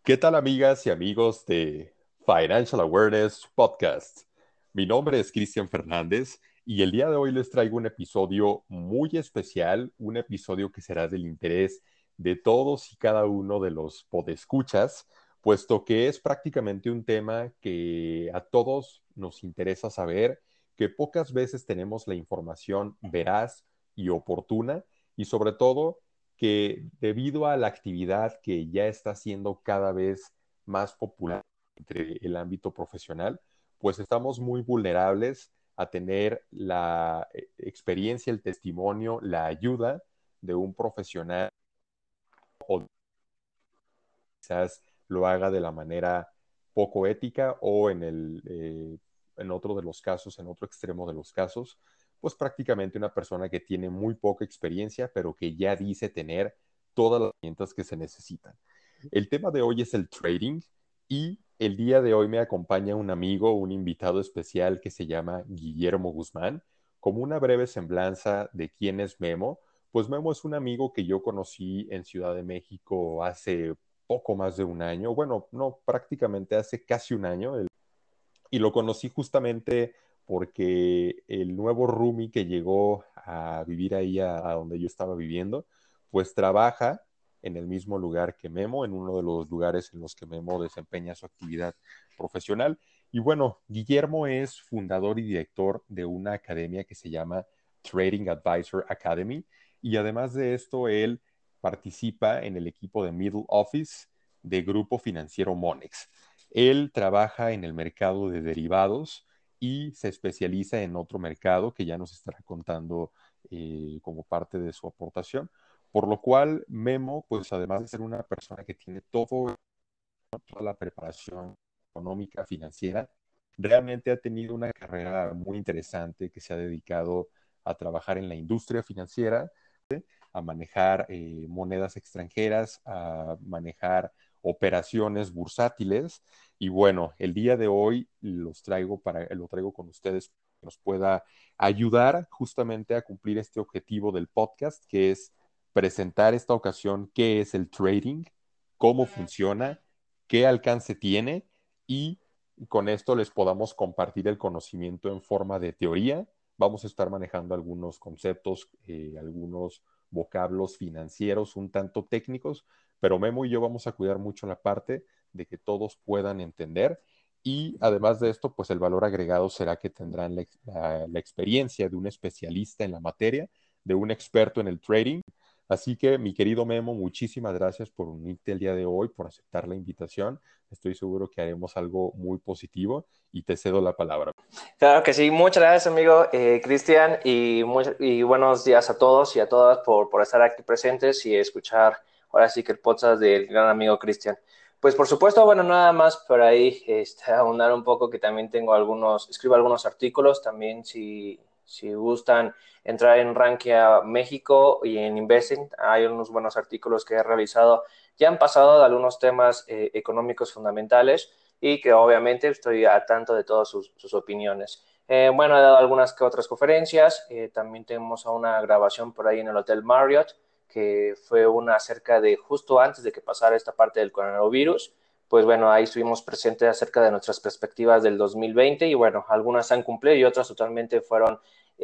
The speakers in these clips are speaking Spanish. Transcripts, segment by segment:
¿Qué tal amigas y amigos de Financial Awareness Podcast? Mi nombre es Cristian Fernández y el día de hoy les traigo un episodio muy especial, un episodio que será del interés de todos y cada uno de los podescuchas, puesto que es prácticamente un tema que a todos nos interesa saber, que pocas veces tenemos la información veraz y oportuna y sobre todo que debido a la actividad que ya está siendo cada vez más popular entre el ámbito profesional, pues estamos muy vulnerables a tener la experiencia, el testimonio, la ayuda de un profesional o quizás lo haga de la manera poco ética o en otro de los casos, en otro extremo de los casos, pues prácticamente una persona que tiene muy poca experiencia, pero que ya dice tener todas las herramientas que se necesitan. El tema de hoy es el trading y el día de hoy me acompaña un amigo, un invitado especial que se llama Guillermo Guzmán. Como una breve semblanza de quién es Memo, pues Memo es un amigo que yo conocí en Ciudad de México hace poco más de un año, bueno, no, prácticamente hace casi un año, y lo conocí justamente porque el nuevo roomie que llegó a vivir ahí a donde yo estaba viviendo, pues trabaja en el mismo lugar que Memo, en uno de los lugares en los que Memo desempeña su actividad profesional. Y bueno, Guillermo es fundador y director de una academia que se llama Trading Advisor Academy. Y además de esto, él participa en el equipo de Middle Office de Grupo Financiero Monex. Él trabaja en el mercado de derivados y se especializa en otro mercado que ya nos estará contando como parte de su aportación. Por lo cual, Memo, pues además de ser una persona que tiene toda la preparación económica, financiera, realmente ha tenido una carrera muy interesante que se ha dedicado a trabajar en la industria financiera, a manejar monedas extranjeras, a manejar operaciones bursátiles. Y bueno, el día de hoy lo traigo con ustedes para que nos pueda ayudar justamente a cumplir este objetivo del podcast, que es presentar esta ocasión qué es el trading, cómo funciona, qué alcance tiene y con esto les podamos compartir el conocimiento en forma de teoría. Vamos a estar manejando algunos conceptos, algunos vocablos financieros un tanto técnicos, pero Memo y yo vamos a cuidar mucho la parte de que todos puedan entender y además de esto, pues el valor agregado será que tendrán la experiencia de un especialista en la materia, de un experto en el trading. Así que, mi querido Memo, muchísimas gracias por unirte el día de hoy, por aceptar la invitación. Estoy seguro que haremos algo muy positivo y te cedo la palabra. Claro que sí, muchas gracias amigo Cristian y buenos días a todos y a todas por estar aquí presentes y escuchar ahora sí que el podcast del gran amigo Cristian. Pues por supuesto, bueno, nada más por ahí ahondar un poco que también escribo algunos artículos, también si gustan entrar en Rankia México y en Investing, hay unos buenos artículos que he realizado, ya han pasado de algunos temas económicos fundamentales y que obviamente estoy al tanto de todas sus opiniones. Bueno, he dado algunas que otras conferencias, también tenemos una grabación por ahí en el Hotel Marriott, que fue una acerca de justo antes de que pasara esta parte del coronavirus. Pues bueno, ahí estuvimos presentes acerca de nuestras perspectivas del 2020 y bueno, algunas han cumplido y otras totalmente fueron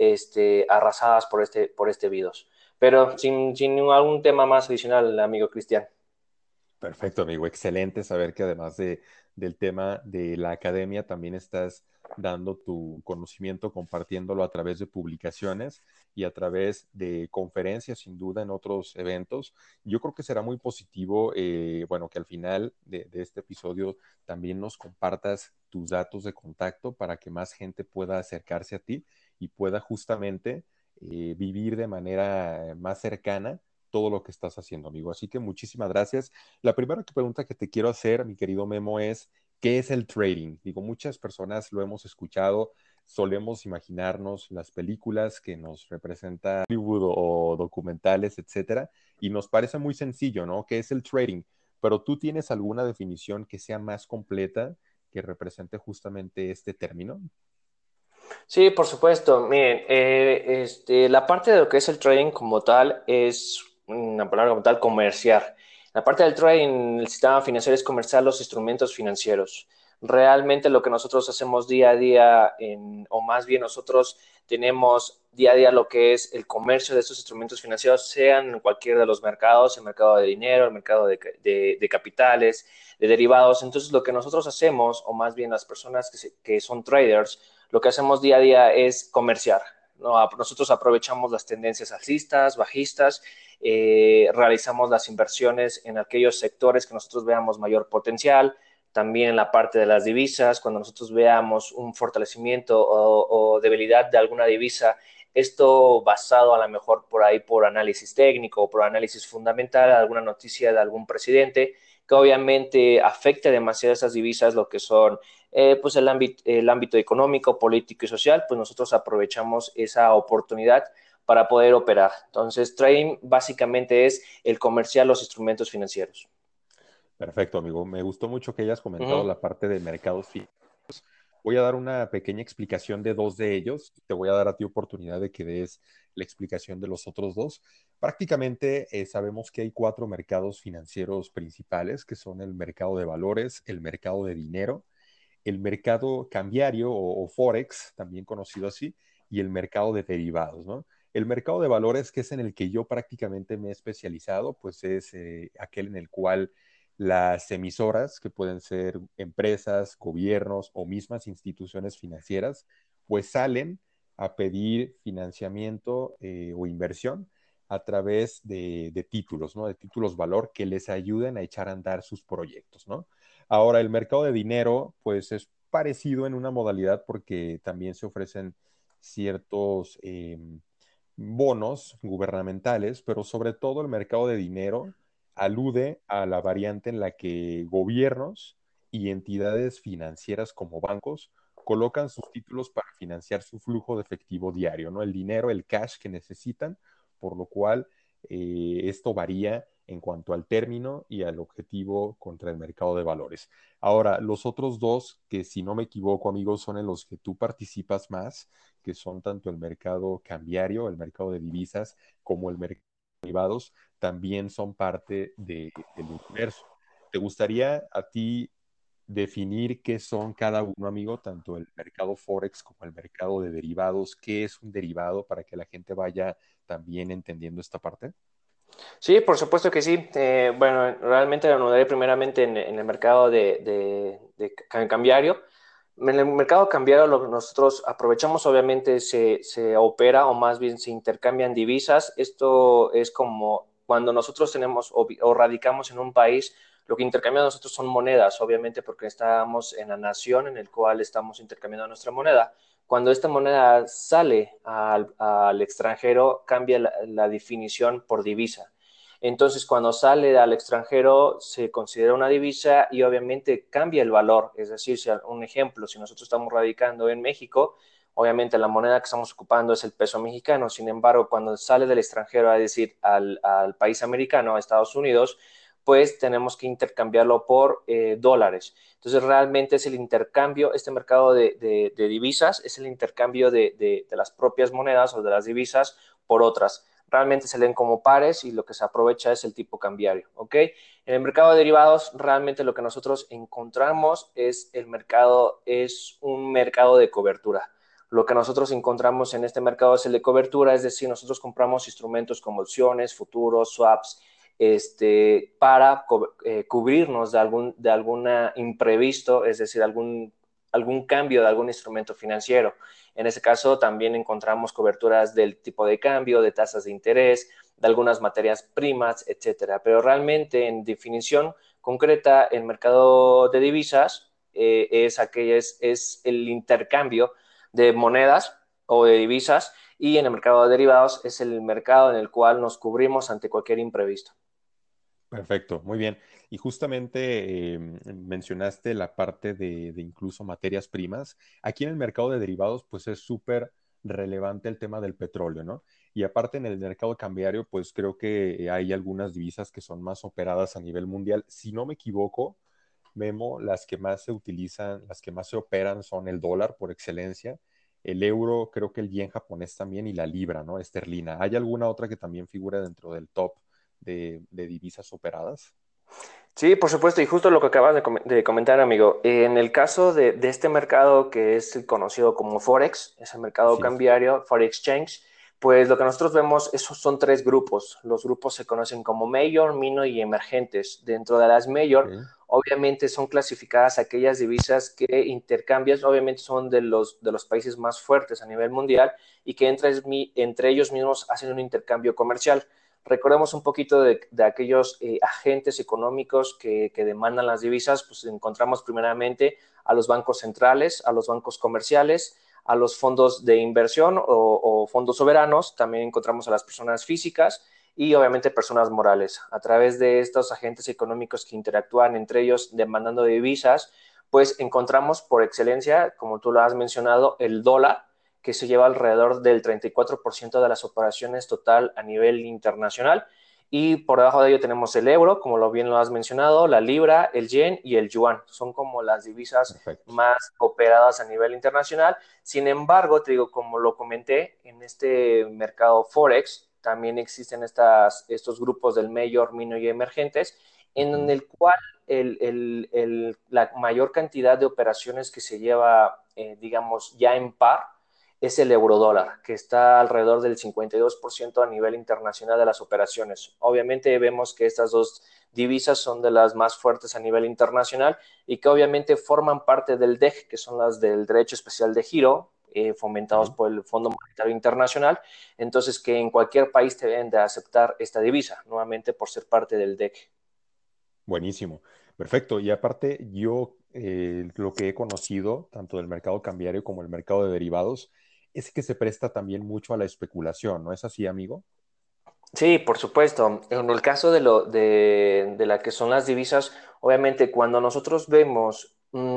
arrasadas por este virus. Pero sin algún tema más adicional, amigo Cristian. Perfecto, amigo. Excelente saber que además del tema de la academia, también estás dando tu conocimiento, compartiéndolo a través de publicaciones y a través de conferencias, sin duda, en otros eventos. Yo creo que será muy positivo, bueno, que al final de este episodio también nos compartas tus datos de contacto para que más gente pueda acercarse a ti y pueda justamente vivir de manera más cercana todo lo que estás haciendo, amigo. Así que muchísimas gracias. La primera pregunta que te quiero hacer, mi querido Memo, es, ¿qué es el trading? Digo, muchas personas lo hemos escuchado, solemos imaginarnos las películas que nos representa Hollywood o documentales, etcétera, y nos parece muy sencillo, ¿no? ¿Qué es el trading? Pero tú tienes alguna definición que sea más completa, que represente justamente este término. Sí, por supuesto. Miren, la parte de lo que es el trading como tal es una palabra como tal comercial. La parte del trading, el sistema financiero es comerciar los instrumentos financieros. Realmente lo que nosotros hacemos día a día, o más bien nosotros tenemos día a día lo que es el comercio de estos instrumentos financieros, sean en cualquiera de los mercados, el mercado de dinero, el mercado de capitales, de derivados. Entonces lo que nosotros hacemos, o más bien las personas que son traders, lo que hacemos día a día es comerciar. ¿No? Nosotros aprovechamos las tendencias alcistas, bajistas, realizamos las inversiones en aquellos sectores que nosotros veamos mayor potencial, también en la parte de las divisas, cuando nosotros veamos un fortalecimiento o debilidad de alguna divisa, esto basado a lo mejor por ahí por análisis técnico o por análisis fundamental, alguna noticia de algún presidente que obviamente afecte demasiado esas divisas, lo que son pues el ámbito económico, político y social, pues nosotros aprovechamos esa oportunidad para poder operar. Entonces, trading básicamente es el comerciar los instrumentos financieros. Perfecto, amigo. Me gustó mucho que hayas Uh comentado -huh. la parte de mercados financieros. Voy a dar una pequeña explicación de dos de ellos y te voy a dar a ti oportunidad de que des la explicación de los otros dos. Prácticamente sabemos que hay cuatro mercados financieros principales, que son el mercado de valores, el mercado de dinero, el mercado cambiario o Forex, también conocido así, y el mercado de derivados, ¿no? El mercado de valores, que es en el que yo prácticamente me he especializado, pues es aquel en el cual las emisoras, que pueden ser empresas, gobiernos o mismas instituciones financieras, pues salen a pedir financiamiento o inversión a través de títulos, ¿no? De títulos valor que les ayuden a echar a andar sus proyectos, ¿no? Ahora, el mercado de dinero, pues es parecido en una modalidad porque también se ofrecen ciertos bonos gubernamentales, pero sobre todo el mercado de dinero alude a la variante en la que gobiernos y entidades financieras como bancos colocan sus títulos para financiar su flujo de efectivo diario, ¿no? El dinero, el cash que necesitan, por lo cual esto varía en cuanto al término y al objetivo contra el mercado de valores. Ahora, los otros dos, que si no me equivoco, amigos, son en los que tú participas más, que son tanto el mercado cambiario, el mercado de divisas, como el mercado de derivados, también son parte del universo. ¿Te gustaría a ti definir qué son cada uno, amigo, tanto el mercado Forex como el mercado de derivados? ¿Qué es un derivado para que la gente vaya también entendiendo esta parte? Sí, por supuesto que sí. Bueno, realmente lo anudaré primeramente en el mercado de cambiario. En el mercado cambiario lo que nosotros aprovechamos, obviamente se opera o más bien se intercambian divisas. Esto es como cuando nosotros tenemos o radicamos en un país, lo que intercambiamos nosotros son monedas, obviamente porque estamos en la nación en el cual estamos intercambiando nuestra moneda. Cuando esta moneda sale al extranjero, cambia la definición por divisa. Entonces, cuando sale al extranjero, se considera una divisa y obviamente cambia el valor. Es decir, si, un ejemplo, si nosotros estamos radicando en México, obviamente la moneda que estamos ocupando es el peso mexicano. Sin embargo, cuando sale del extranjero, es decir, al país americano, a Estados Unidos, pues tenemos que intercambiarlo por dólares. Entonces, realmente es el intercambio, este mercado de divisas, es el intercambio de las propias monedas o de las divisas por otras. Realmente se leen como pares y lo que se aprovecha es el tipo cambiario, ¿ok? En el mercado de derivados, realmente lo que nosotros encontramos es un mercado de cobertura. Lo que nosotros encontramos en este mercado es el de cobertura, es decir, nosotros compramos instrumentos como opciones, futuros, swaps, para cubrirnos de alguna imprevisto, es decir, algún cambio de algún instrumento financiero. En ese caso también encontramos coberturas del tipo de cambio, de tasas de interés, de algunas materias primas, etcétera. Pero realmente en definición concreta, el mercado de divisas es el intercambio de monedas o de divisas y en el mercado de derivados es el mercado en el cual nos cubrimos ante cualquier imprevisto. Perfecto, muy bien. Y justamente mencionaste la parte de incluso materias primas. Aquí en el mercado de derivados, pues es súper relevante el tema del petróleo, ¿no? Y aparte en el mercado cambiario, pues creo que hay algunas divisas que son más operadas a nivel mundial. Si no me equivoco, Memo, las que más se utilizan, las que más se operan son el dólar por excelencia, el euro, creo que el yen japonés también y la libra, ¿no? Esterlina. ¿Hay alguna otra que también figura dentro del top de divisas operadas? Sí, por supuesto, y justo lo que acabas de comentar, amigo. En el caso de este mercado que es conocido como Forex, es el mercado Así es. cambiario, Foreign Exchange, pues lo que nosotros vemos, esos son tres grupos. Los grupos se conocen como Major, Minor y Emergentes. Dentro de las Major, Ok. obviamente son clasificadas aquellas divisas que intercambias, obviamente son de los países más fuertes a nivel mundial y que entre ellos mismos hacen un intercambio comercial. Recordemos un poquito de aquellos agentes económicos que demandan las divisas, pues encontramos primeramente a los bancos centrales, a los bancos comerciales, a los fondos de inversión o fondos soberanos, también encontramos a las personas físicas y obviamente personas morales. A través de estos agentes económicos que interactúan entre ellos demandando divisas, pues encontramos por excelencia, como tú lo has mencionado, el dólar, que se lleva alrededor del 34% de las operaciones total a nivel internacional. Y por debajo de ello tenemos el euro, como lo bien lo has mencionado, la libra, el yen y el yuan. Son como las divisas Perfecto. más operadas a nivel internacional. Sin embargo, te digo, como lo comenté, en este mercado Forex también existen estos grupos del mayor, minor y emergentes, en Ujú. el cual la mayor cantidad de operaciones que se lleva, digamos, ya en par, es el eurodólar, que está alrededor del 52% a nivel internacional de las operaciones. Obviamente vemos que estas dos divisas son de las más fuertes a nivel internacional y que obviamente forman parte del DEG, que son las del derecho especial de giro, fomentados Ok. por el Fondo Monetario Internacional, entonces que en cualquier país te deben de aceptar esta divisa, nuevamente por ser parte del DEC. Buenísimo. Perfecto. Y aparte, yo lo que he conocido, tanto del mercado cambiario como el mercado de derivados, es que se presta también mucho a la especulación, ¿no es así, amigo? Sí, por supuesto. En el caso de la que son las divisas, obviamente cuando nosotros vemos,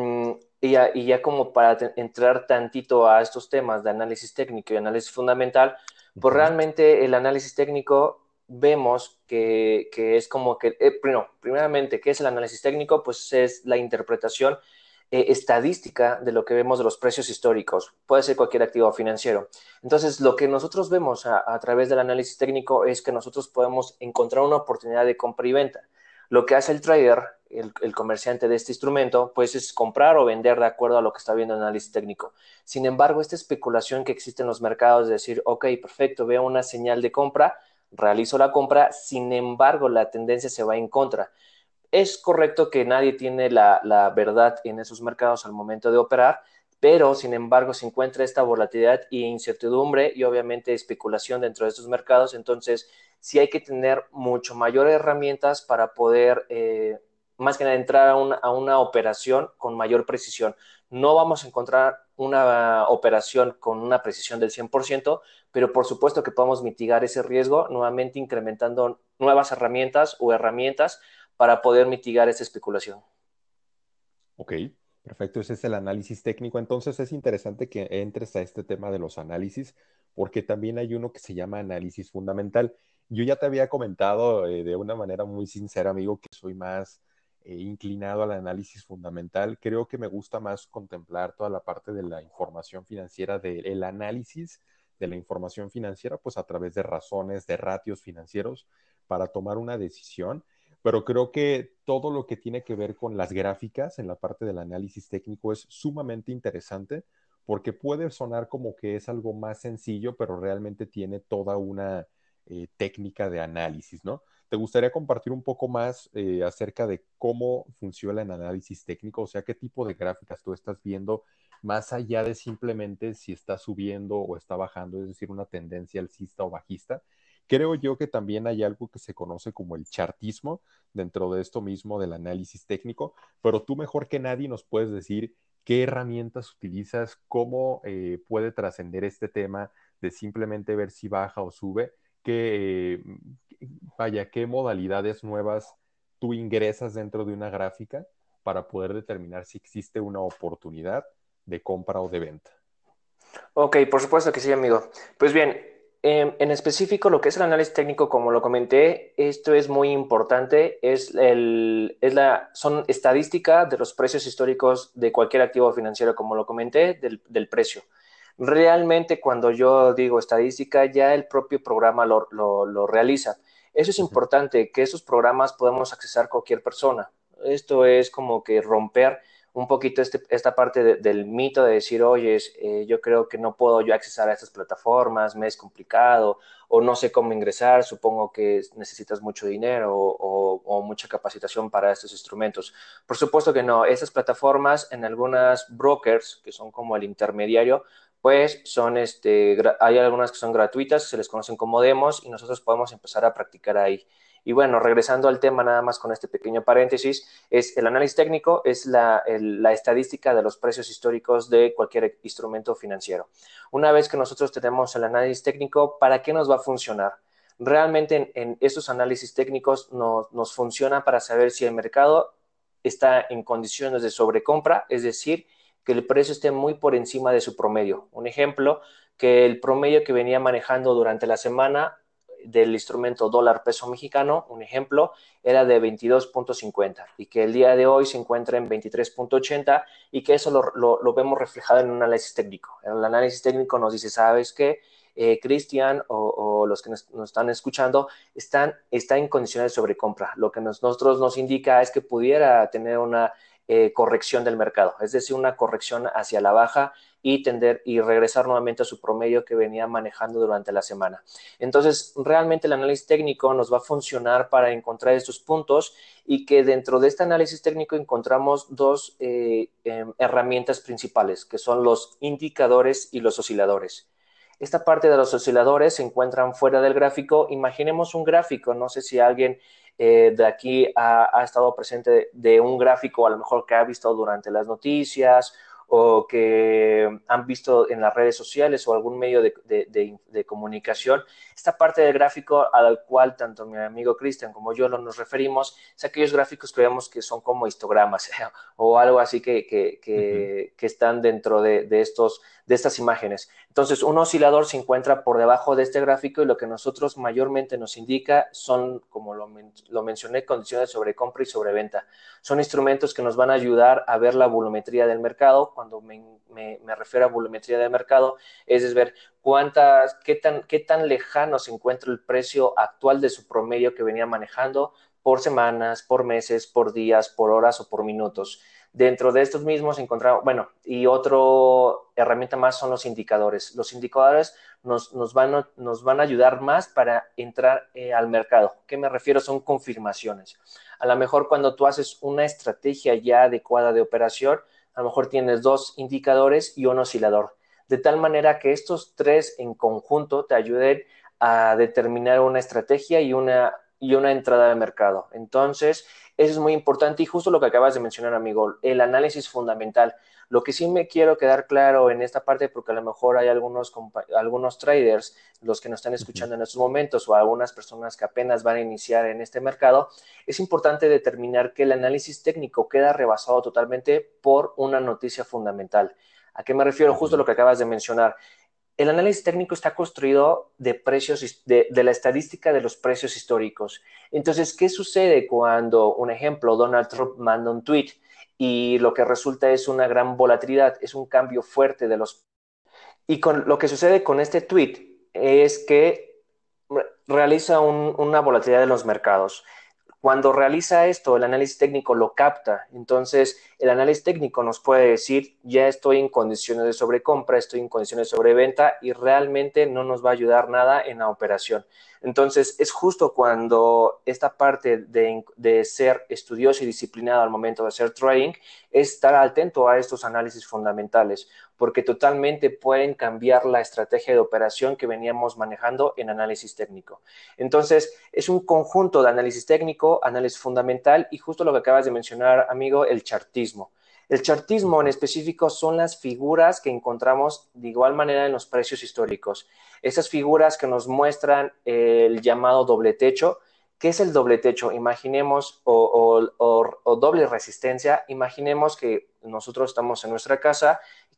y ya como para entrar tantito a estos temas de análisis técnico y análisis fundamental, pues Ujú. realmente el análisis técnico vemos que es como que, primeramente, ¿qué es el análisis técnico? Pues es la interpretación estadística de lo que vemos de los precios históricos. Puede ser cualquier activo financiero. Entonces, lo que nosotros vemos a través del análisis técnico es que nosotros podemos encontrar una oportunidad de compra y venta. Lo que hace el trader, el comerciante de este instrumento, pues es comprar o vender de acuerdo a lo que está viendo el análisis técnico. Sin embargo, esta especulación que existe en los mercados de decir, ok, perfecto, veo una señal de compra, realizo la compra, sin embargo, la tendencia se va en contra. Es correcto que nadie tiene la verdad en esos mercados al momento de operar, pero sin embargo se encuentra esta volatilidad e incertidumbre y obviamente especulación dentro de estos mercados. Entonces, sí hay que tener mucho mayores herramientas para poder, más que nada, entrar a una operación con mayor precisión. No vamos a encontrar una operación con una precisión del 100%, pero por supuesto que podemos mitigar ese riesgo nuevamente incrementando nuevas herramientas o herramientas para poder mitigar esa especulación. Ok, perfecto. Ese es el análisis técnico. Entonces es interesante que entres a este tema de los análisis, porque también hay uno que se llama análisis fundamental. Yo ya te había comentado de una manera muy sincera, amigo, que soy más inclinado al análisis fundamental. Creo que me gusta más contemplar toda la parte de la información financiera, del análisis de la información financiera, pues a través de razones, de ratios financieros para tomar una decisión, pero creo que todo lo que tiene que ver con las gráficas en la parte del análisis técnico es sumamente interesante porque puede sonar como que es algo más sencillo, pero realmente tiene toda una técnica de análisis, ¿no? ¿Te gustaría compartir un poco más acerca de cómo funciona el análisis técnico? O sea, qué tipo de gráficas tú estás viendo más allá de simplemente si está subiendo o está bajando, es decir, una tendencia alcista o bajista. Creo yo que también hay algo que se conoce como el chartismo dentro de esto mismo del análisis técnico, pero tú mejor que nadie nos puedes decir qué herramientas utilizas, cómo puede trascender este tema de simplemente ver si baja o sube, qué, vaya, qué modalidades nuevas tú ingresas dentro de una gráfica para poder determinar si existe una oportunidad de compra o de venta. Ok, por supuesto que sí, amigo. Pues bien, en específico lo que es el análisis técnico, como lo comenté, esto es muy importante, son estadística de los precios históricos de cualquier activo financiero, como lo comenté, del precio. Realmente cuando yo digo estadística, ya el propio programa lo realiza. Eso es Ujú. importante, que esos programas podemos accesar cualquier persona. Esto es como que romper un poquito esta parte del mito de decir, oye, yo creo que no puedo yo accesar a estas plataformas, me es complicado, o no sé cómo ingresar, supongo que necesitas mucho dinero o mucha capacitación para estos instrumentos. Por supuesto que no, estas plataformas en algunas brokers, que son como el intermediario, pues son, hay algunas que son gratuitas, se les conocen como demos y nosotros podemos empezar a practicar ahí. Y bueno, regresando al tema nada más con este pequeño paréntesis, es el análisis técnico, es la estadística de los precios históricos de cualquier instrumento financiero. Una vez que nosotros tenemos el análisis técnico, ¿para qué nos va a funcionar? Realmente en estos análisis técnicos nos funciona para saber si el mercado está en condiciones de sobrecompra, es decir, que el precio esté muy por encima de su promedio. Un ejemplo, que el promedio que venía manejando durante la semana del instrumento dólar peso mexicano, un ejemplo, era de 22.50 y que el día de hoy se encuentra en 23.80 y que eso lo vemos reflejado en un análisis técnico. El análisis técnico nos dice, ¿sabes qué? Cristian o los que nos están escuchando está en condiciones de sobrecompra. Lo que nosotros nos indica es que pudiera tener una corrección del mercado, es decir, una corrección hacia la baja y regresar nuevamente a su promedio que venía manejando durante la semana. Entonces, realmente el análisis técnico nos va a funcionar para encontrar estos puntos y que dentro de este análisis técnico encontramos dos herramientas principales, que son los indicadores y los osciladores. Esta parte de los osciladores se encuentran fuera del gráfico. Imaginemos un gráfico, no sé si alguien de aquí ha estado presente de un gráfico, a lo mejor que ha visto durante las noticias o que han visto en las redes sociales o algún medio de comunicación. Esta parte del gráfico al cual tanto mi amigo Cristian como yo nos referimos es aquellos gráficos que vemos que son como histogramas o algo así Ujú. que están dentro de estas imágenes. Entonces, un oscilador se encuentra por debajo de este gráfico y lo que nosotros mayormente nos indica son, como lo mencioné, condiciones de sobrecompra y sobreventa. Son instrumentos que nos van a ayudar a ver la volumetría del mercado. Cuando me refiero a volumetría del mercado, es ver qué tan lejano se encuentra el precio actual de su promedio que venía manejando por semanas, por meses, por días, por horas o por minutos. Dentro de estos mismos encontramos, bueno, y otra herramienta más son los indicadores. Los indicadores nos van a ayudar más para entrar al mercado. ¿Qué me refiero? Son confirmaciones. A lo mejor cuando tú haces una estrategia ya adecuada de operación, a lo mejor tienes dos indicadores y un oscilador. De tal manera que estos tres en conjunto te ayuden a determinar una estrategia y una entrada de mercado. Entonces, eso es muy importante y justo lo que acabas de mencionar, amigo, el análisis fundamental. Lo que sí me quiero quedar claro en esta parte, porque a lo mejor hay algunos traders, los que nos están Ujú. escuchando en estos momentos, o algunas personas que apenas van a iniciar en este mercado, es importante determinar que el análisis técnico queda rebasado totalmente por una noticia fundamental. ¿A qué me refiero? Justo Ujú. lo que acabas de mencionar. El análisis técnico está construido de precios, de la estadística de los precios históricos. Entonces, ¿qué sucede cuando, un ejemplo, Donald Trump manda un tweet y lo que resulta es una gran volatilidad, es un cambio fuerte de los... Y con lo que sucede con este tweet es que realiza una volatilidad de los mercados. Cuando realiza esto, el análisis técnico lo capta. Entonces, el análisis técnico nos puede decir, ya estoy en condiciones de sobrecompra, estoy en condiciones de sobreventa y realmente no nos va a ayudar nada en la operación. Entonces, es justo cuando esta parte de ser estudioso y disciplinado al momento de hacer trading, es estar atento a estos análisis fundamentales, porque totalmente pueden cambiar la estrategia de operación que veníamos manejando en análisis técnico. Entonces, es un conjunto de análisis técnico, análisis fundamental y justo lo que acabas de mencionar, amigo, el chartismo. El chartismo en Ujú. específico son las figuras que encontramos de igual manera en los precios históricos. Esas figuras que nos muestran el llamado doble techo. ¿Qué es el doble techo? Imaginemos, o doble resistencia, imaginemos que nosotros estamos en nuestra casa,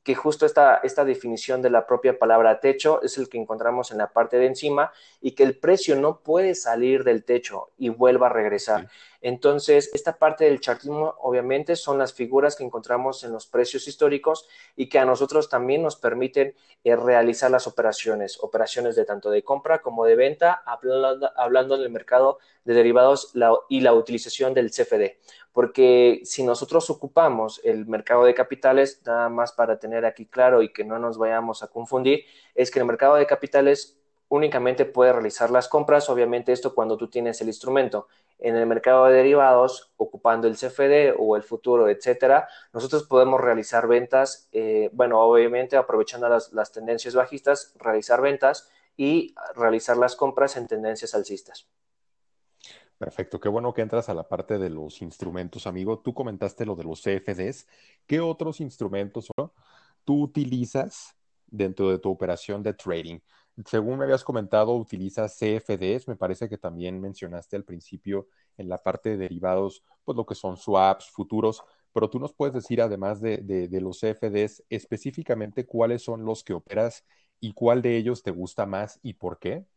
que justo esta definición de la propia palabra techo es el que encontramos en la parte de encima y que el precio no puede salir del techo y vuelva a regresar. Ok. Entonces, esta parte del chartismo obviamente son las figuras que encontramos en los precios históricos y que a nosotros también nos permiten realizar las operaciones de tanto de compra como de venta, hablando del mercado de derivados y la utilización del CFD. Porque si nosotros ocupamos el mercado de capitales, nada más para tener aquí claro y que no nos vayamos a confundir, es que el mercado de capitales únicamente puede realizar las compras, obviamente esto cuando tú tienes el instrumento. En el mercado de derivados, ocupando el CFD o el futuro, etcétera, nosotros podemos realizar ventas, bueno, obviamente aprovechando las tendencias bajistas, realizar ventas y realizar las compras en tendencias alcistas. Perfecto, qué bueno que entras a la parte de los instrumentos, amigo. Tú comentaste lo de los CFDs. ¿Qué otros instrumentos tú utilizas dentro de tu operación de trading? Según me habías comentado, utilizas CFDs. Me parece que también mencionaste al principio en la parte de derivados, pues lo que son swaps, futuros. Pero tú nos puedes decir, además de los CFDs, específicamente cuáles son los que operas y cuál de ellos te gusta más y por qué.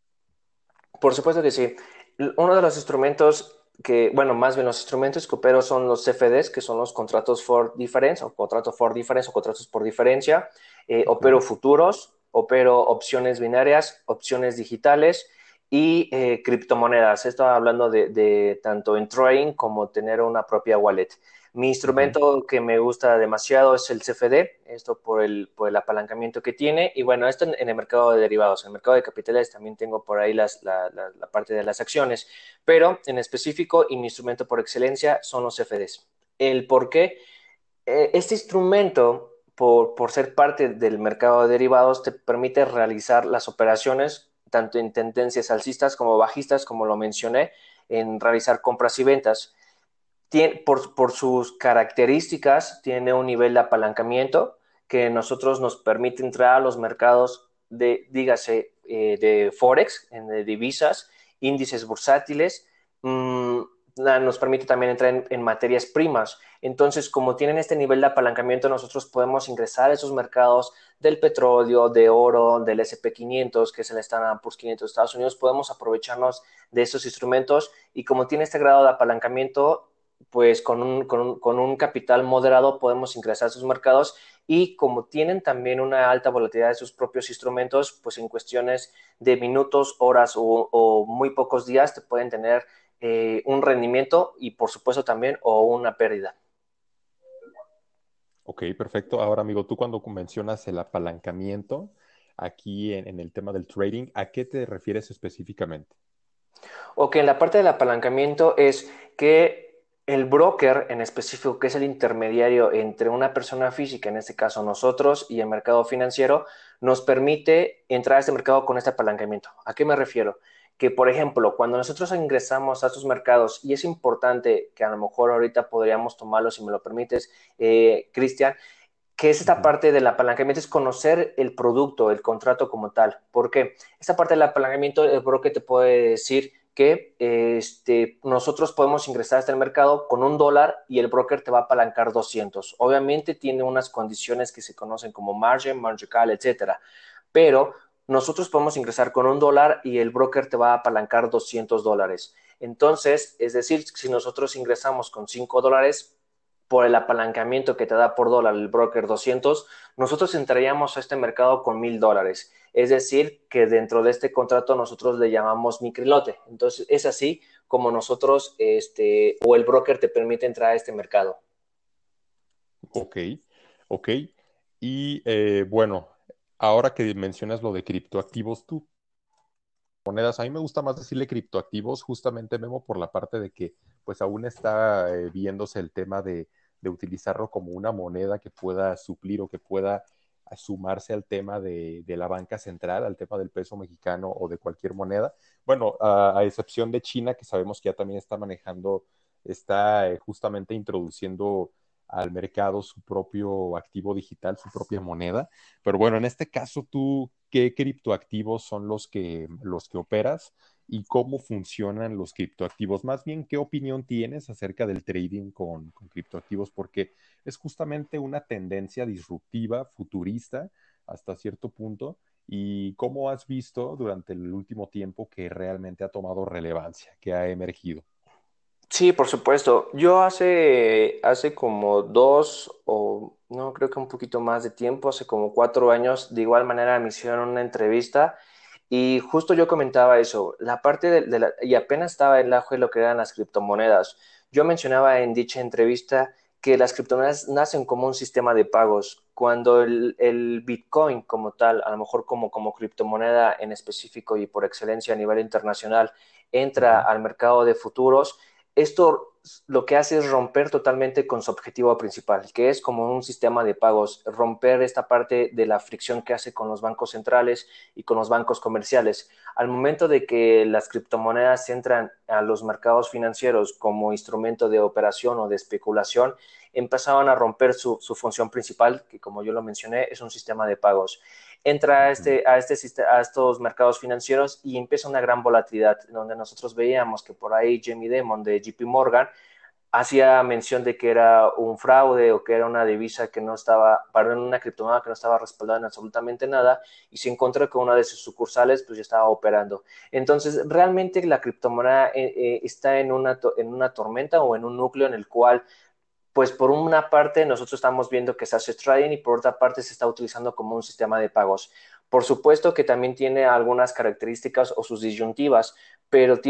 Por supuesto que sí. Uno de los instrumentos que, bueno, más bien los instrumentos que opero son los CFDs, que son los contratos for difference o contratos for difference o contratos por diferencia. Ok. Opero futuros, opero opciones binarias, opciones digitales y criptomonedas. Esto hablando de tanto en trading como tener una propia wallet. Mi Ujú. instrumento que me gusta demasiado es el CFD, esto por el apalancamiento que tiene. Y bueno, esto en el mercado de derivados. En el mercado de capitales también tengo por ahí la parte de las acciones, pero en específico y mi instrumento por excelencia son los CFDs. El por qué, este instrumento, por ser parte del mercado de derivados, te permite realizar las operaciones tanto en tendencias alcistas como bajistas, como lo mencioné, en realizar compras y ventas. Por sus características, tiene un nivel de apalancamiento que nosotros nos permite entrar a los mercados dígase, de Forex, de divisas, índices bursátiles, mmm, nos permite también entrar en materias primas. Entonces, como tienen este nivel de apalancamiento, nosotros podemos ingresar a esos mercados del petróleo, de oro, del SP 500, que es el Standard Poor's 500 de Estados Unidos, podemos aprovecharnos de estos instrumentos y como tiene este grado de apalancamiento, pues con un capital moderado podemos ingresar a sus mercados y como tienen también una alta volatilidad de sus propios instrumentos, pues en cuestiones de minutos, horas o muy pocos días te pueden tener un rendimiento y por supuesto también o una pérdida. Ok, perfecto. Ahora, amigo, tú cuando mencionas el apalancamiento aquí en el tema del trading, ¿a qué te refieres específicamente? O que en la parte del apalancamiento es que el broker en específico, que es el intermediario entre una persona física, en este caso nosotros, y el mercado financiero, nos permite entrar a este mercado con este apalancamiento. ¿A qué me refiero? Que, por ejemplo, cuando nosotros ingresamos a estos mercados, y es importante que a lo mejor ahorita podríamos tomarlo, si me lo permites, Cristian, que es esta Ujú. parte del apalancamiento, es conocer el producto, el contrato como tal. ¿Por qué? Esta parte del apalancamiento, el broker te puede decir que nosotros podemos ingresar a este mercado con $1 y el broker te va a apalancar 200. Obviamente tiene unas condiciones que se conocen como margin, margin call, etcétera. Pero nosotros podemos ingresar con $1 y el broker te va a apalancar $200. Entonces, es decir, si nosotros ingresamos con $5, por el apalancamiento que te da por dólar el broker 200, nosotros entraríamos a este mercado con $1,000. Es decir, que dentro de este contrato nosotros le llamamos micrilote. Entonces, es así como nosotros, o el broker te permite entrar a este mercado. Ok, ok. Y bueno, ahora que mencionas lo de criptoactivos, tú monedas, a mí me gusta más decirle criptoactivos, justamente Memo, por la parte de que pues aún está viéndose el tema de utilizarlo como una moneda que pueda suplir o que pueda sumarse al tema de la banca central, al tema del peso mexicano o de cualquier moneda. Bueno, a excepción de China, que sabemos que ya también está manejando, está justamente introduciendo al mercado su propio activo digital, su propia moneda. Pero bueno, en este caso, ¿tú qué criptoactivos son los que operas y cómo funcionan los criptoactivos? Más bien, ¿qué opinión tienes acerca del trading con criptoactivos? Porque es justamente una tendencia disruptiva, futurista, hasta cierto punto. ¿Y cómo has visto durante el último tiempo que realmente ha tomado relevancia, que ha emergido? Sí, por supuesto. Yo hace como dos o no creo que un poquito más de tiempo, hace como 4 años, de igual manera me hicieron una entrevista y justo yo comentaba eso, la parte y apenas estaba en el auge de lo que eran las criptomonedas. Yo mencionaba en dicha entrevista que las criptomonedas nacen como un sistema de pagos, cuando el Bitcoin como tal, a lo mejor como criptomoneda en específico y por excelencia a nivel internacional, entra Ujú, al mercado de futuros. Esto lo que hace es romper totalmente con su objetivo principal, que es como un sistema de pagos, romper esta parte de la fricción que hace con los bancos centrales y con los bancos comerciales. Al momento de que las criptomonedas entran a los mercados financieros como instrumento de operación o de especulación, empezaban a romper su función principal, que como yo lo mencioné, es un sistema de pagos. Entra ujú. a estos mercados financieros y empieza una gran volatilidad, donde nosotros veíamos que por ahí Jamie Dimon de JP Morgan hacía mención de que era un fraude o que era una divisa que no estaba, perdón, una criptomoneda que no estaba respaldada en absolutamente nada y se encontró que una de sus sucursales pues ya estaba operando. Entonces, realmente la criptomoneda está en una tormenta o en un núcleo en el cual pues por una parte nosotros estamos viendo que se hace trading y por otra parte se está utilizando como un sistema de pagos. Por supuesto que también tiene algunas características o sus disyuntivas, pero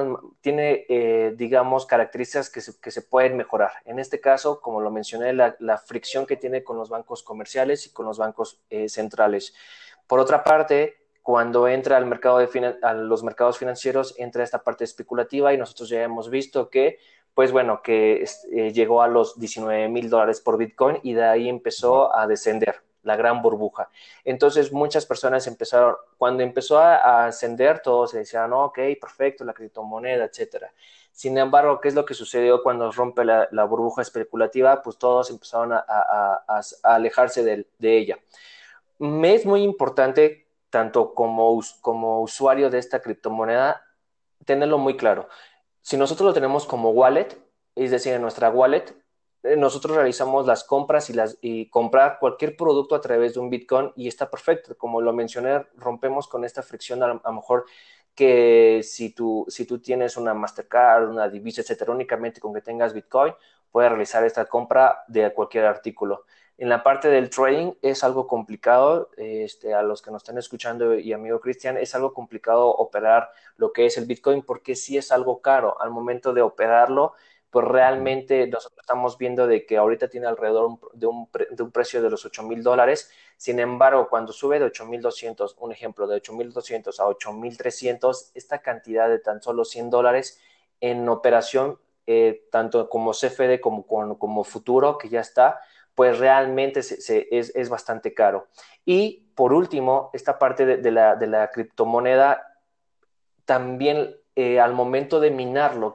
digamos, características que se pueden mejorar. En este caso, como lo mencioné, la fricción que tiene con los bancos comerciales y con los bancos centrales. Por otra parte, cuando entra a los mercados financieros, entra esta parte especulativa y nosotros ya hemos visto que pues bueno, que llegó a los $19,000 por Bitcoin y de ahí Wow. empezó a descender la gran burbuja. Entonces muchas personas empezaron, cuando empezó a ascender, todos se decían, no, ok, perfecto, la criptomoneda, etcétera. Sin embargo, ¿qué es lo que sucedió cuando rompe la burbuja especulativa? Pues todos empezaron a alejarse de ella. Me es muy importante, tanto como usuario de esta criptomoneda, tenerlo muy claro. Si nosotros lo tenemos como wallet, es decir, en nuestra wallet, nosotros realizamos las compras y comprar cualquier producto a través de un Bitcoin y está perfecto. Como lo mencioné, rompemos con esta fricción a lo mejor que si tú tienes una Mastercard, una Divisa, etcétera, únicamente con que tengas Bitcoin, puedes realizar esta compra de cualquier artículo. En la parte del trading es algo complicado, a los que nos están escuchando y amigo Cristian, es algo complicado operar lo que es el Bitcoin porque sí es algo caro. Al momento de operarlo, pues Ujú. realmente nosotros estamos viendo de que ahorita tiene alrededor de un precio de los $8,000. Sin embargo, cuando sube de 8,200, un ejemplo, de 8,200 a 8,300, esta cantidad de tan solo $100 en operación, tanto como CFD como futuro, que ya está, pues realmente es bastante caro. Y por último, esta parte de la criptomoneda también al momento de minarlo,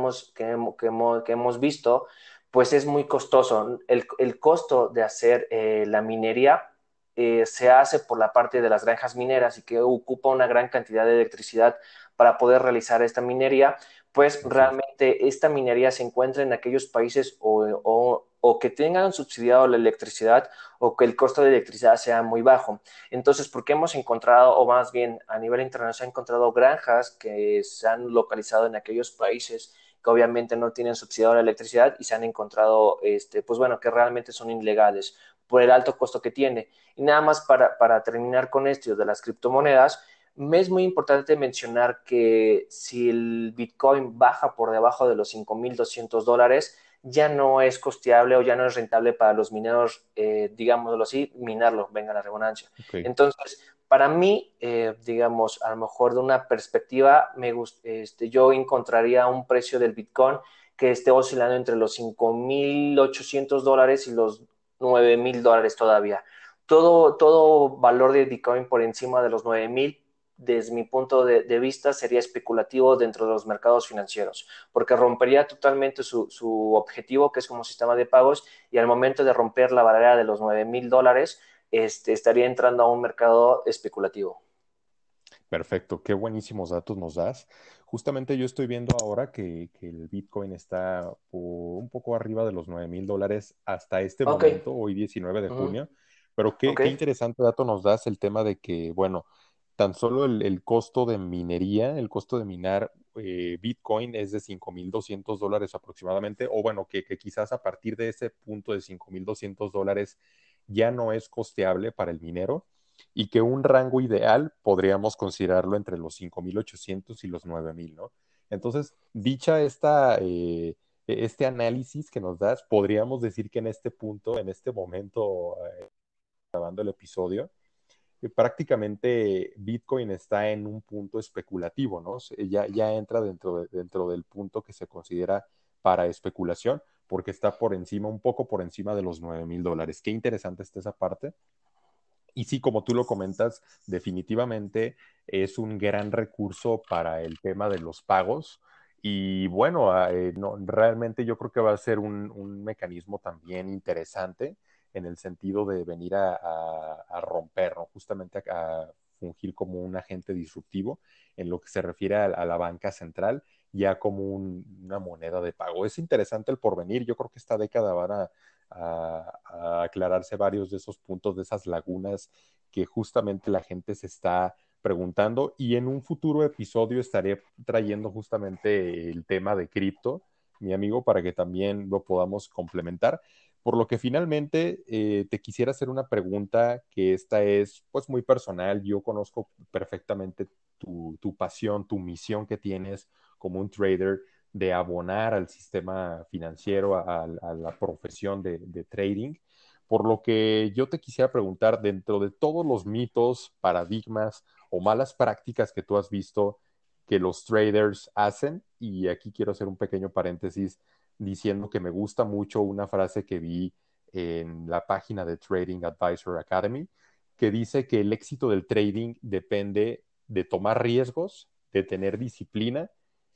que hemos visto, pues es muy costoso. El costo de hacer la minería se hace por la parte de las granjas mineras y que ocupa una gran cantidad de electricidad para poder realizar esta minería, pues Así es. realmente esta minería se encuentra en aquellos países o que tengan subsidiado la electricidad o que el costo de electricidad sea muy bajo. Entonces, porque hemos encontrado, o más bien a nivel internacional, se han encontrado granjas que se han localizado en aquellos países que obviamente no tienen subsidiado la electricidad y se han encontrado, pues bueno, que realmente son ilegales por el alto costo que tiene. Y nada más para terminar con esto de las criptomonedas, me es muy importante mencionar que si el Bitcoin baja por debajo de los $5,200, ya no es costeable o ya no es rentable para los mineros, digámoslo así, minarlo, venga la redundancia. Ok. Entonces, para mí, digamos, a lo mejor de una perspectiva, yo encontraría un precio del Bitcoin que esté oscilando entre los $5,800 y los $9,000 todavía. Todo valor de Bitcoin por encima de los 9,000 desde mi punto de vista, sería especulativo dentro de los mercados financieros, porque rompería totalmente su objetivo, que es como sistema de pagos, y al momento de romper la barrera de los $9,000, estaría entrando a un mercado especulativo. Perfecto, qué buenísimos datos nos das. Justamente yo estoy viendo ahora que el Bitcoin está un poco arriba de los $9,000 hasta este Ok, momento, hoy 19 de ujú, junio. Pero ok, qué interesante dato nos das el tema de que, bueno, tan solo el costo de minería, el costo de minar Bitcoin es de $5,200 aproximadamente, o bueno, que quizás a partir de ese punto de $5,200 ya no es costeable para el minero y que un rango ideal podríamos considerarlo entre los 5,800 y los 9,000, ¿no? Entonces, dicha este análisis que nos das, podríamos decir que en este punto, en este momento, grabando el episodio, prácticamente Bitcoin está en un punto especulativo, ¿no? Ya entra dentro del punto que se considera para especulación, porque está por encima, un poco por encima de los $9,000. Qué interesante está esa parte. Y sí, como tú lo comentas, definitivamente es un gran recurso para el tema de los pagos. Y bueno, no, realmente yo creo que va a ser un mecanismo también interesante en el sentido de venir a romper, ¿no? Justamente a fungir como un agente disruptivo en lo que se refiere a la banca central, ya como una moneda de pago. Es interesante el porvenir. Yo creo que esta década van a aclararse varios de esos puntos, de esas lagunas que justamente la gente se está preguntando. Y en un futuro episodio estaré trayendo justamente el tema de cripto, mi amigo, para que también lo podamos complementar. Por lo que finalmente te quisiera hacer una pregunta que esta es pues muy personal. Yo conozco perfectamente tu pasión, tu misión que tienes como un trader de abonar al sistema financiero, a la profesión de trading. Por lo que yo te quisiera preguntar, dentro de todos los mitos, paradigmas o malas prácticas que tú has visto que los traders hacen, y aquí quiero hacer un pequeño paréntesis diciendo que me gusta mucho una frase que vi en la página de Trading Advisor Academy, que dice que el éxito del trading depende de tomar riesgos, de tener disciplina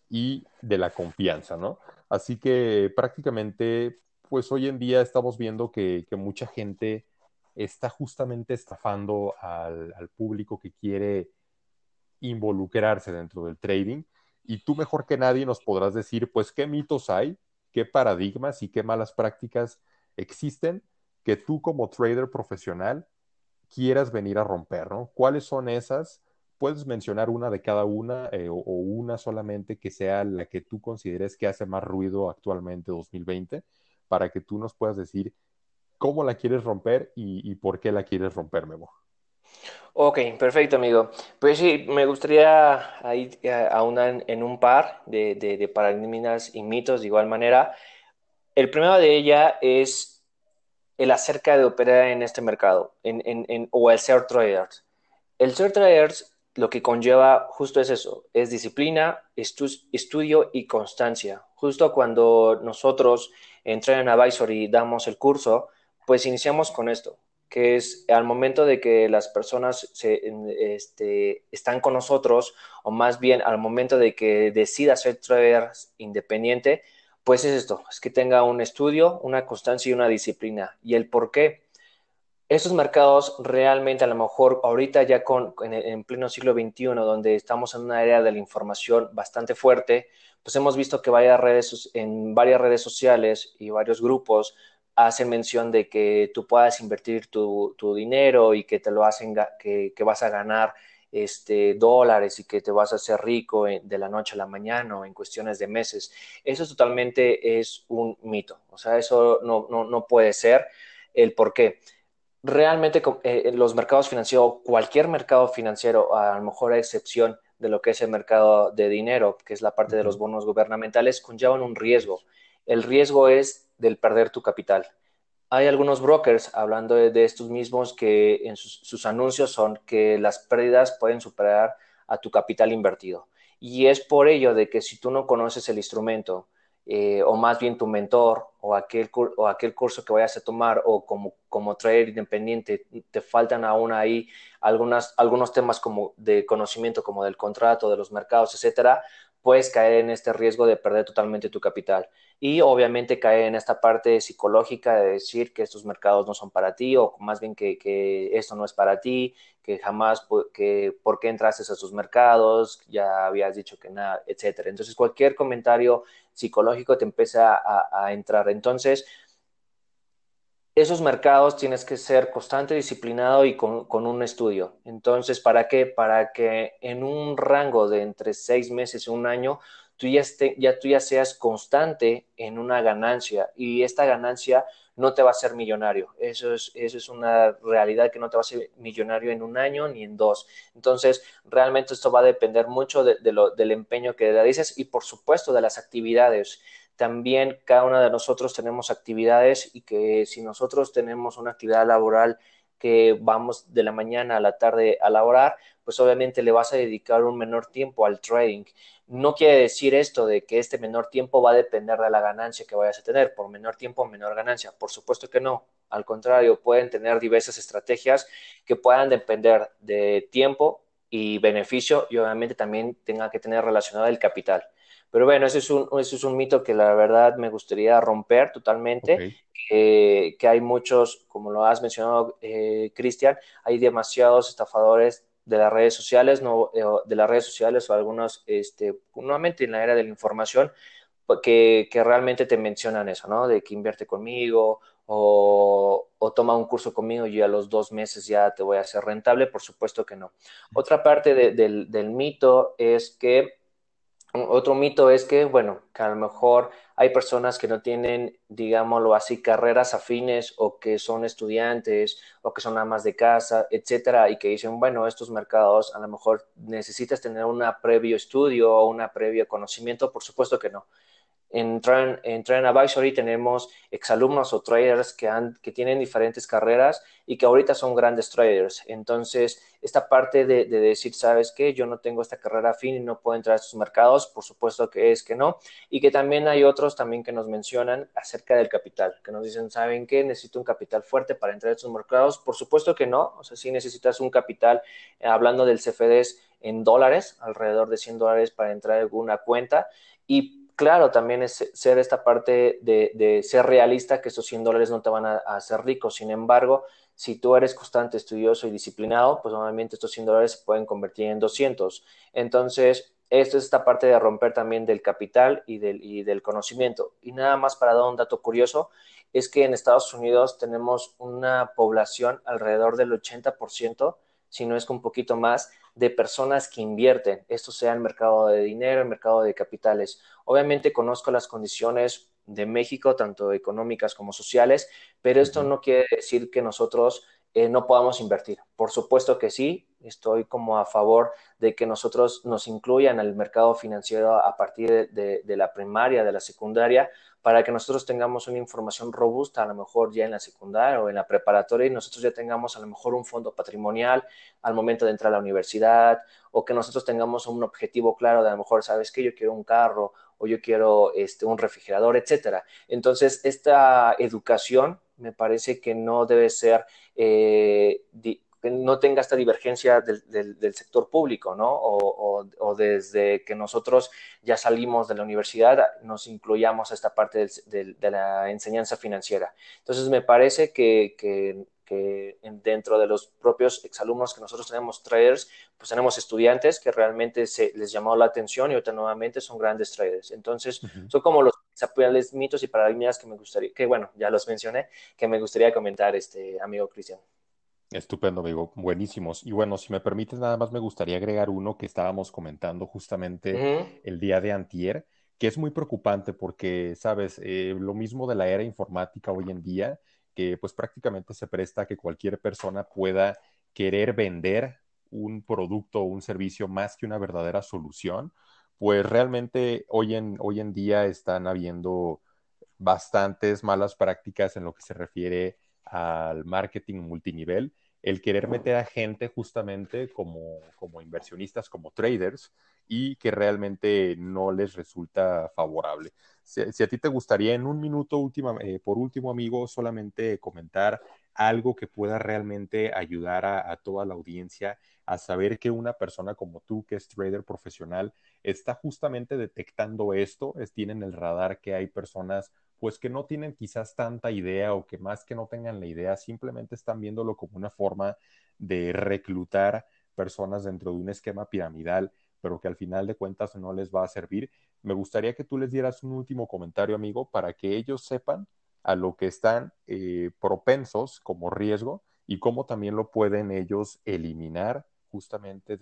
y de la confianza, ¿no? Así que prácticamente, pues hoy en día estamos viendo que mucha gente está justamente estafando al público que quiere involucrarse dentro del trading. Y tú mejor que nadie nos podrás decir, pues, qué mitos hay, qué paradigmas y qué malas prácticas existen que tú como trader profesional quieras venir a romper, ¿no? ¿Cuáles son esas? Puedes mencionar una de cada una o una solamente que sea la que tú consideres que hace más ruido actualmente 2020 para que tú nos puedas decir cómo la quieres romper y por qué la quieres romper, Memo. ok, perfecto, amigo. Pues sí, me gustaría ahí ahondar en un par de paradigmas y mitos de igual manera. El primero de ella es el acerca de operar en este mercado, o el ser traders. El ser traders lo que conlleva justo es eso, es disciplina, estudio y constancia. Justo cuando nosotros en Trade Advisory damos el curso, pues iniciamos con esto, que es al momento de que las personas están con nosotros, o más bien al momento de que decida ser trader independiente, pues es esto, es que tenga un estudio, una constancia y una disciplina. ¿Y el por qué? Estos mercados realmente a lo mejor ahorita ya en pleno siglo XXI, donde estamos en una era de la información bastante fuerte, pues hemos visto que en varias redes sociales y varios grupos hacen mención de que tú puedas invertir tu dinero y que te lo hacen, que vas a ganar dólares y que te vas a hacer rico de la noche a la mañana o en cuestiones de meses. Eso totalmente es un mito. O sea, eso no puede ser. ¿El por qué? Realmente los mercados financieros, cualquier mercado financiero, a lo mejor a excepción de lo que es el mercado de dinero, que es la parte de los Ujú. bonos gubernamentales, conllevan un riesgo. El riesgo es del perder tu capital. Hay algunos brokers hablando de estos mismos que en sus anuncios son que las pérdidas pueden superar a tu capital invertido. Y es por ello de que si tú no conoces el instrumento o más bien tu mentor o aquel curso que vayas a tomar o como trader independiente, te faltan aún ahí algunos temas como de conocimiento, como del contrato, de los mercados, etcétera, puedes caer en este riesgo de perder totalmente tu capital. Y obviamente caer en esta parte psicológica de decir que estos mercados no son para ti o más bien que esto no es para ti, que jamás, que por qué entraste a esos mercados, ya habías dicho que nada, etcétera. Entonces cualquier comentario psicológico te empieza a entrar. Entonces, esos mercados tienes que ser constante, disciplinado y con un estudio. Entonces, ¿para qué? Para que en un rango de entre 6 meses y un año, tú ya seas constante en una ganancia y esta ganancia no te va a hacer millonario. Eso es una realidad que no te va a hacer millonario en un año ni en dos. Entonces, realmente esto va a depender mucho del empeño que le dices y, por supuesto, de las actividades. También cada uno de nosotros tenemos actividades y que si nosotros tenemos una actividad laboral que vamos de la mañana a la tarde a laborar, pues obviamente le vas a dedicar un menor tiempo al trading. No quiere decir esto de que este menor tiempo va a depender de la ganancia que vayas a tener, por menor tiempo, menor ganancia. Por supuesto que no. Al contrario, pueden tener diversas estrategias que puedan depender de tiempo y beneficio y obviamente también tenga que tener relacionado el capital. Pero bueno, ese es un mito que la verdad me gustaría romper totalmente, Ok. que hay muchos, como lo has mencionado, Cristian, hay demasiados estafadores de las redes sociales, no, de las redes sociales o algunos, nuevamente en la era de la información, que realmente te mencionan eso, ¿no? De que invierte conmigo o toma un curso conmigo y a los 2 meses ya te voy a hacer rentable, por supuesto que no. Otra parte del mito es que otro mito es que, bueno, que a lo mejor hay personas que no tienen, digámoslo así, carreras afines o que son estudiantes o que son amas de casa, etcétera, y que dicen, bueno, estos mercados a lo mejor necesitas tener un previo estudio o una previo conocimiento, por supuesto que no. En Trend Advisory tenemos exalumnos o traders que tienen diferentes carreras y que ahorita son grandes traders. Entonces, esta parte de decir, ¿sabes qué? Yo no tengo esta carrera afín y no puedo entrar a estos mercados, por supuesto que es que no. Y que también hay otros también que nos mencionan acerca del capital, que nos dicen, ¿saben qué? Necesito un capital fuerte para entrar a estos mercados. Por supuesto que no. O sea, sí necesitas un capital, hablando del CFDs en dólares, alrededor de $100 para entrar a alguna cuenta. Y claro, también es ser esta parte de ser realista, que esos $100 no te van a hacer rico. Sin embargo, si tú eres constante, estudioso y disciplinado, pues obviamente estos $100 se pueden convertir en 200. Entonces, esto es esta parte de romper también del capital y del conocimiento. Y nada más para dar un dato curioso, es que en Estados Unidos tenemos una población alrededor del 80%, si no es que un poquito más, de personas que invierten, esto sea el mercado de dinero, el mercado de capitales. Obviamente conozco las condiciones de México, tanto económicas como sociales, pero esto Ujú. no quiere decir que nosotros no podamos invertir. Por supuesto que sí, estoy como a favor de que nosotros nos incluyan al mercado financiero a partir de la primaria, de la secundaria, para que nosotros tengamos una información robusta, a lo mejor ya en la secundaria o en la preparatoria, y nosotros ya tengamos a lo mejor un fondo patrimonial al momento de entrar a la universidad, o que nosotros tengamos un objetivo claro de a lo mejor, ¿sabes qué? Yo quiero un carro o yo quiero un refrigerador, etcétera. Entonces, esta educación me parece que no debe ser, que no tenga esta divergencia del sector público, ¿no? O desde que nosotros ya salimos de la universidad nos incluyamos a esta parte de la enseñanza financiera. Entonces, me parece que dentro de los propios exalumnos que nosotros tenemos traders, pues tenemos estudiantes que realmente les llamó la atención y ahorita nuevamente son grandes traders. Entonces, Ujú. son como los principales mitos y paradigmas que me gustaría, que bueno, ya los mencioné, que me gustaría comentar, amigo Cristian. Estupendo, amigo. Buenísimos. Y bueno, si me permites, nada más me gustaría agregar uno que estábamos comentando justamente Ujú. el día de antier, que es muy preocupante porque, sabes, lo mismo de la era informática hoy en día, que pues prácticamente se presta a que cualquier persona pueda querer vender un producto o un servicio más que una verdadera solución, pues realmente hoy en día están habiendo bastantes malas prácticas en lo que se refiere al marketing multinivel, el querer meter a gente justamente como inversionistas, como traders, y que realmente no les resulta favorable. si a ti te gustaría en un minuto, por último, amigo, solamente comentar algo que pueda realmente ayudar a toda la audiencia a saber que una persona como tú, que es trader profesional, está justamente detectando esto, tienen el radar que hay personas pues que no tienen quizás tanta idea o que más que no tengan la idea, simplemente están viéndolo como una forma de reclutar personas dentro de un esquema piramidal, pero que al final de cuentas no les va a servir. Me gustaría que tú les dieras un último comentario, amigo, para que ellos sepan a lo que están propensos como riesgo y cómo también lo pueden ellos eliminar justamente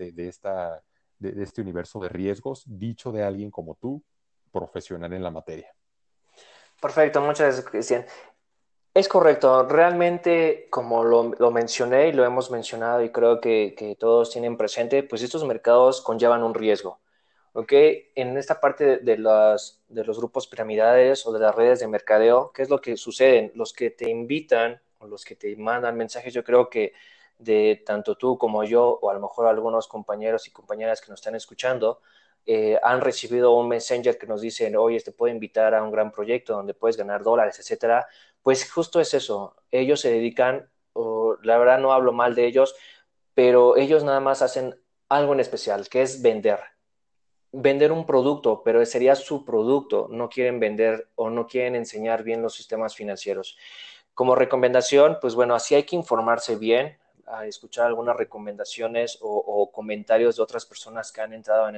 de este universo de riesgos, dicho de alguien como tú, profesional en la materia. Perfecto, muchas gracias, Cristian. Es correcto, realmente como lo mencioné y lo hemos mencionado y creo que todos tienen presente, pues estos mercados conllevan un riesgo. ¿Ok? En esta parte de los grupos piramidales o de las redes de mercadeo, ¿qué es lo que sucede? Los que te invitan o los que te mandan mensajes, yo creo que de tanto tú como yo, o a lo mejor algunos compañeros y compañeras que nos están escuchando, han recibido un messenger que nos dice, oye, te puedo invitar a un gran proyecto donde puedes ganar dólares, etcétera. Pues justo es eso. Ellos se dedican, o la verdad no hablo mal de ellos, pero ellos nada más hacen algo en especial, que es vender un producto, pero sería su producto. No quieren vender o no quieren enseñar bien los sistemas financieros. Como recomendación, pues bueno, así hay que informarse bien, a escuchar algunas recomendaciones o comentarios de otras personas que han entrado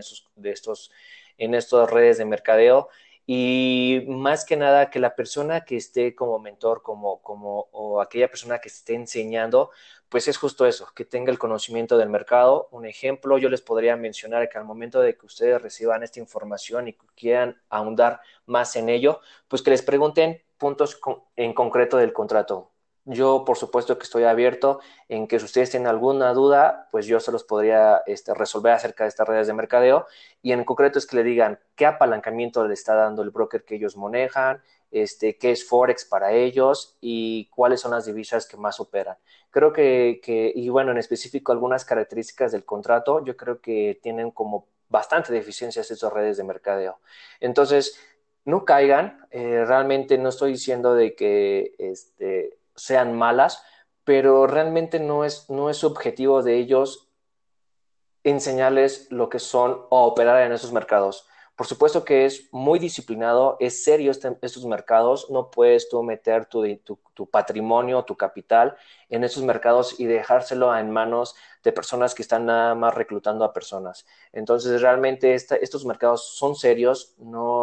en estas redes de mercadeo. Y más que nada, que la persona que esté como mentor, o aquella persona que esté enseñando, pues es justo eso, que tenga el conocimiento del mercado. Un ejemplo, yo les podría mencionar que al momento de que ustedes reciban esta información y quieran ahondar más en ello, pues que les pregunten puntos en concreto del contrato. Yo, por supuesto, que estoy abierto en que si ustedes tienen alguna duda, pues yo se los podría resolver acerca de estas redes de mercadeo. Y en concreto es que le digan qué apalancamiento le está dando el broker que ellos manejan, qué es Forex para ellos y cuáles son las divisas que más operan. Creo y bueno, en específico algunas características del contrato, yo creo que tienen como bastante deficiencias estas redes de mercadeo. Entonces, no caigan, realmente no estoy diciendo de que sean malas, pero realmente no es su objetivo de ellos enseñarles lo que son o operar en esos mercados. Por supuesto que es muy disciplinado, es serio estos mercados, no puedes tú meter tu patrimonio, tu capital en esos mercados y dejárselo en manos de personas que están nada más reclutando a personas. Entonces, realmente estos mercados son serios,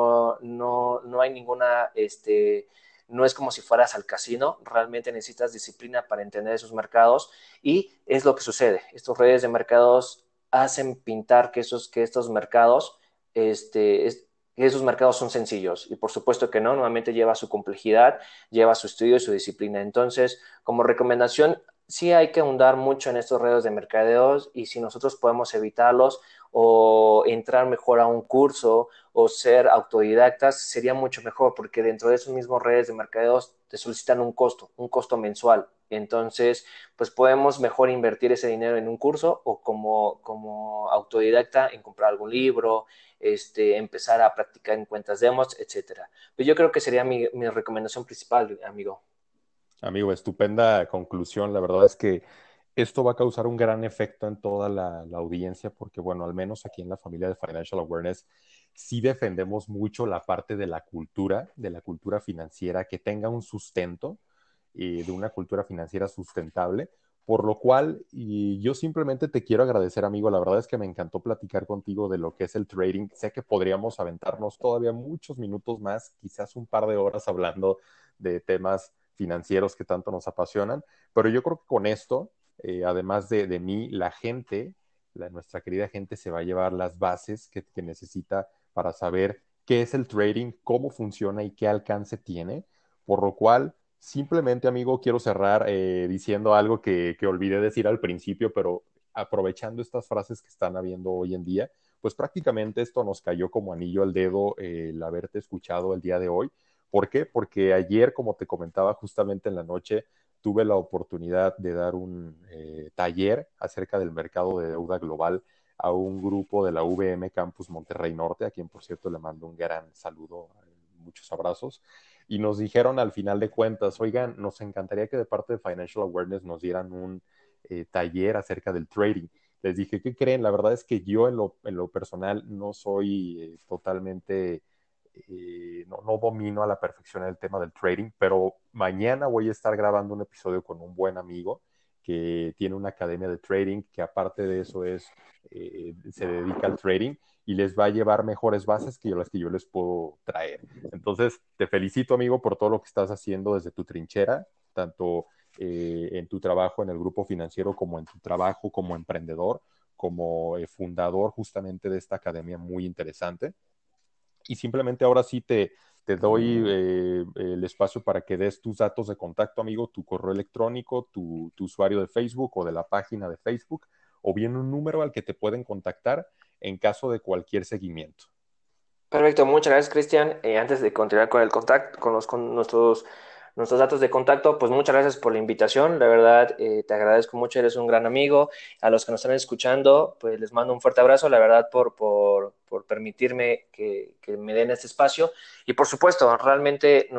no hay ninguna, no es como si fueras al casino, realmente necesitas disciplina para entender esos mercados y es lo que sucede. Estas redes de mercados hacen pintar que estos mercados, esos mercados son sencillos y por supuesto que no, nuevamente lleva su complejidad, lleva su estudio y su disciplina. Entonces, como recomendación, sí hay que ahondar mucho en estos redes de mercadeos y si nosotros podemos evitarlos o entrar mejor a un curso o ser autodidactas, sería mucho mejor porque dentro de esos mismos redes de mercadeos te solicitan un costo mensual. Entonces, pues podemos mejor invertir ese dinero en un curso o como autodidacta en comprar algún libro, empezar a practicar en cuentas demos, etcétera. Pues yo creo que sería mi recomendación principal, amigo. Amigo, estupenda conclusión. La verdad es que esto va a causar un gran efecto en toda la audiencia porque, bueno, al menos aquí en la familia de Financial Awareness, sí defendemos mucho la parte de la cultura financiera, que tenga un sustento, de una cultura financiera sustentable. Por lo cual, y yo simplemente te quiero agradecer, amigo. La verdad es que me encantó platicar contigo de lo que es el trading. Sé que podríamos aventarnos todavía muchos minutos más, quizás un par de horas hablando de temas financieros que tanto nos apasionan, pero yo creo que con esto, además de mí, la gente, nuestra querida gente, se va a llevar las bases que necesita para saber qué es el trading, cómo funciona y qué alcance tiene, por lo cual, simplemente, amigo, quiero cerrar diciendo algo que olvidé decir al principio, pero aprovechando estas frases que están habiendo hoy en día, pues prácticamente esto nos cayó como anillo al dedo el haberte escuchado el día de hoy. ¿Por qué? Porque ayer, como te comentaba justamente en la noche, tuve la oportunidad de dar un taller acerca del mercado de deuda global a un grupo de la VM Campus Monterrey Norte, a quien por cierto le mando un gran saludo muchos abrazos, y nos dijeron al final de cuentas, oigan, nos encantaría que de parte de Financial Awareness nos dieran un taller acerca del trading. Les dije, ¿qué creen? La verdad es que yo en lo personal no soy totalmente, no domino a la perfección el tema del trading, pero mañana voy a estar grabando un episodio con un buen amigo que tiene una academia de trading, que aparte de eso se dedica al trading y les va a llevar mejores bases que las que yo les puedo traer. Entonces, te felicito, amigo, por todo lo que estás haciendo desde tu trinchera, tanto en tu trabajo en el grupo financiero como en tu trabajo como emprendedor, como fundador justamente de esta academia muy interesante. Y simplemente ahora sí te doy el espacio para que des tus datos de contacto, amigo, tu correo electrónico, tu usuario de Facebook o de la página de Facebook, o bien un número al que te pueden contactar en caso de cualquier seguimiento. Perfecto, muchas gracias, Cristian. Antes de continuar con el contacto, con nuestros datos de contacto, pues muchas gracias por la invitación. La verdad, te agradezco mucho, eres un gran amigo. A los que nos están escuchando, pues les mando un fuerte abrazo, la verdad, por permitirme que me den este espacio. Y por supuesto, realmente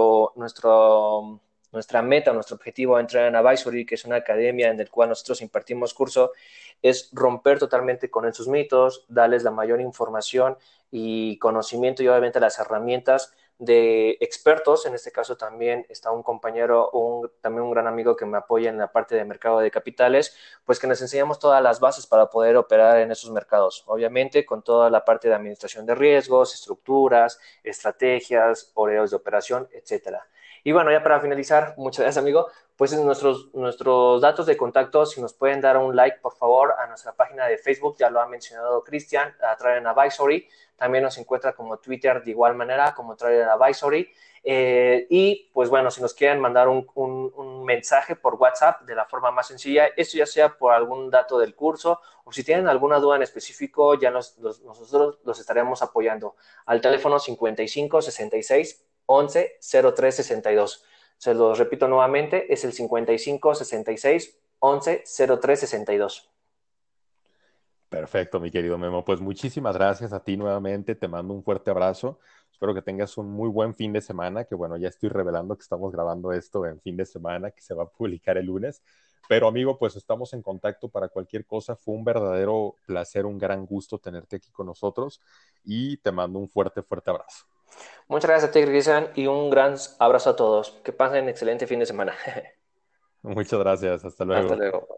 nuestra meta, nuestro objetivo a entrar en Advisory, que es una academia en la cual nosotros impartimos curso, es romper totalmente con esos mitos, darles la mayor información y conocimiento y obviamente las herramientas de expertos. En este caso también está un compañero, también un gran amigo que me apoya en la parte de mercado de capitales, pues que nos enseñamos todas las bases para poder operar en esos mercados, obviamente con toda la parte de administración de riesgos, estructuras, estrategias, horarios de operación, etcétera. Y bueno, ya para finalizar, muchas gracias, amigo. Pues en nuestros datos de contacto, si nos pueden dar un like, por favor, a nuestra página de Facebook, ya lo ha mencionado Cristian, a Trader Advisory. También nos encuentra como Twitter de igual manera, como Trader Advisory. Y pues bueno, si nos quieren mandar un mensaje por WhatsApp de la forma más sencilla, esto ya sea por algún dato del curso o si tienen alguna duda en específico, ya nosotros los estaremos apoyando al teléfono 55 66 11 03 62. Se los repito nuevamente, es el 55 66 11 03 62. Perfecto, mi querido Memo. Pues muchísimas gracias a ti nuevamente. Te mando un fuerte abrazo. Espero que tengas un muy buen fin de semana, que bueno, ya estoy revelando que estamos grabando esto en fin de semana, que se va a publicar el lunes. Pero amigo, pues estamos en contacto para cualquier cosa. Fue un verdadero placer, un gran gusto tenerte aquí con nosotros y te mando un fuerte, fuerte abrazo. Muchas gracias a ti, Cristian, y un gran abrazo a todos. Que pasen excelente fin de semana. Muchas gracias. Hasta Hasta luego. luego.